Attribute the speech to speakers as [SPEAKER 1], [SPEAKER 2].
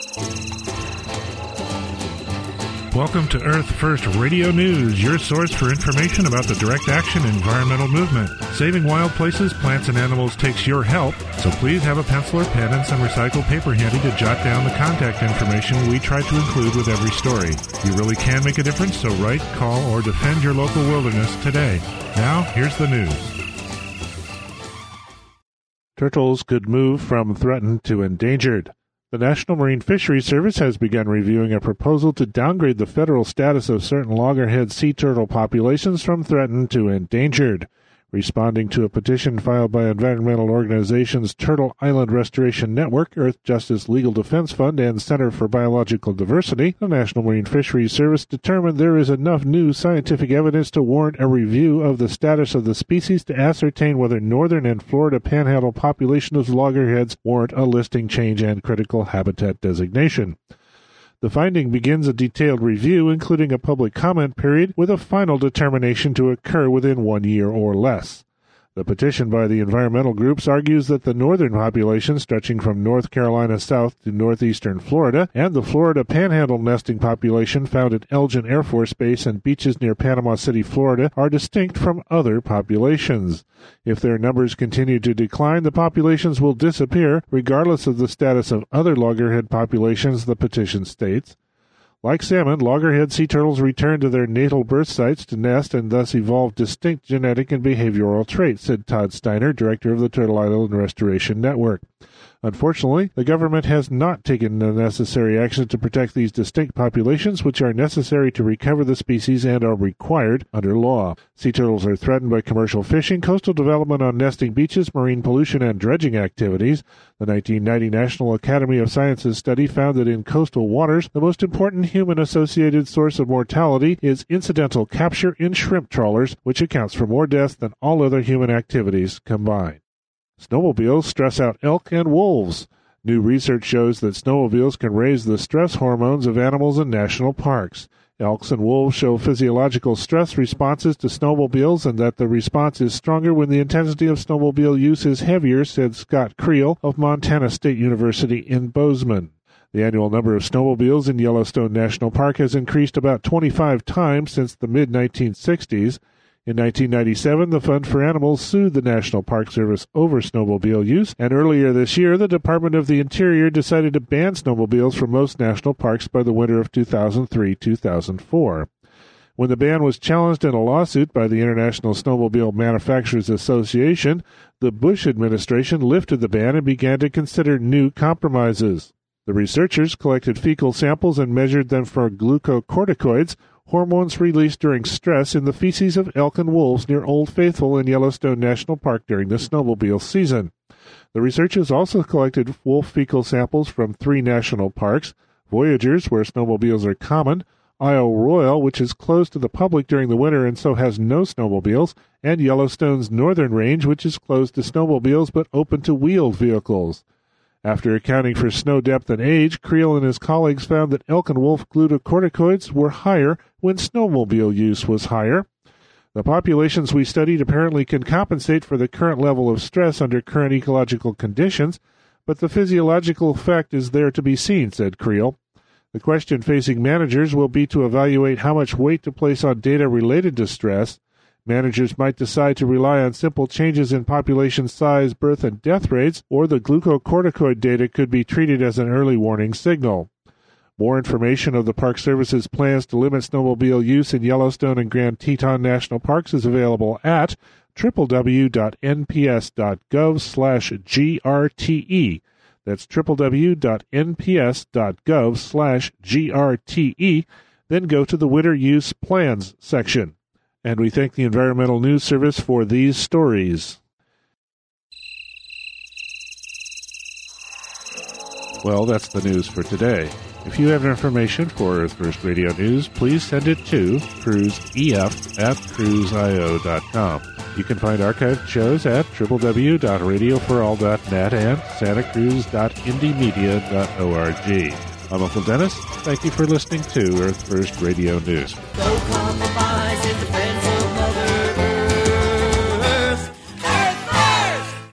[SPEAKER 1] Welcome to Earth First Radio News, your source for information about the direct action environmental movement. Saving wild places, plants, and animals takes your help, so please have a pencil or pen and some recycled paper handy to jot down the contact information we try to include with every story. You really can make a difference, so write, call, or defend your local wilderness today. Now, here's the news. Turtles could move from threatened to endangered. The National Marine Fisheries Service has begun reviewing a proposal to downgrade the federal status of certain loggerhead sea turtle populations from threatened to endangered. Responding to a petition filed by environmental organizations Turtle Island Restoration Network, Earth Justice Legal Defense Fund, and Center for Biological Diversity, the National Marine Fisheries Service determined there is enough new scientific evidence to warrant a review of the status of the species to ascertain whether northern and Florida panhandle population of loggerheads warrant a listing change and critical habitat designation. The finding begins a detailed review, including a public comment period, with a final determination to occur within 1 year or less. The petition by the environmental groups argues that the northern population, stretching from North Carolina south to northeastern Florida, and the Florida panhandle nesting population found at Elgin Air Force Base and beaches near Panama City, Florida, are distinct from other populations. If their numbers continue to decline, the populations will disappear, regardless of the status of other loggerhead populations, the petition states. Like salmon, loggerhead sea turtles return to their natal birth sites to nest and thus evolve distinct genetic and behavioral traits, said Todd Steiner, director of the Turtle Island Restoration Network. Unfortunately, the government has not taken the necessary action to protect these distinct populations, which are necessary to recover the species and are required under law. Sea turtles are threatened by commercial fishing, coastal development on nesting beaches, marine pollution, and dredging activities. The 1990 National Academy of Sciences study found that in coastal waters, the most important human-associated source of mortality is incidental capture in shrimp trawlers, which accounts for more deaths than all other human activities combined. Snowmobiles stress out elk and wolves. New research shows that snowmobiles can raise the stress hormones of animals in national parks. Elks and wolves show physiological stress responses to snowmobiles and that the response is stronger when the intensity of snowmobile use is heavier, said Scott Creel of Montana State University in Bozeman. The annual number of snowmobiles in Yellowstone National Park has increased about 25 times since the mid-1960s. In 1997, the Fund for Animals sued the National Park Service over snowmobile use, and earlier this year, the Department of the Interior decided to ban snowmobiles from most national parks by the winter of 2003-2004. When the ban was challenged in a lawsuit by the International Snowmobile Manufacturers Association, the Bush administration lifted the ban and began to consider new compromises. The researchers collected fecal samples and measured them for glucocorticoids, hormones released during stress, in the feces of elk and wolves near Old Faithful in Yellowstone National Park during the snowmobile season. The researchers also collected wolf fecal samples from 3 national parks: Voyagers, where snowmobiles are common; Isle Royale, which is closed to the public during the winter and so has no snowmobiles; and Yellowstone's Northern Range, which is closed to snowmobiles but open to wheeled vehicles. After accounting for snow depth and age, Creel and his colleagues found that elk and wolf glucocorticoids were higher when snowmobile use was higher. The populations we studied apparently can compensate for the current level of stress under current ecological conditions, but the physiological effect is there to be seen, said Creel. The question facing managers will be to evaluate how much weight to place on data related to stress. Managers might decide to rely on simple changes in population size, birth, and death rates, or the glucocorticoid data could be treated as an early warning signal. More information of the Park Service's plans to limit snowmobile use in Yellowstone and Grand Teton National Parks is available at www.nps.gov/GRTE. That's www.nps.gov/GRTE. Then go to the Winter Use Plans section. And we thank the Environmental News Service for these stories. Well, that's the news for today. If you have information for Earth First Radio News, please send it to cruiseef@cruiseio.com. You can find archived shows at www.radioforall.net and santacruz.indiemedia.org. I'm Uncle Dennis. Thank you for listening to Earth First Radio News.
[SPEAKER 2] No compromise in the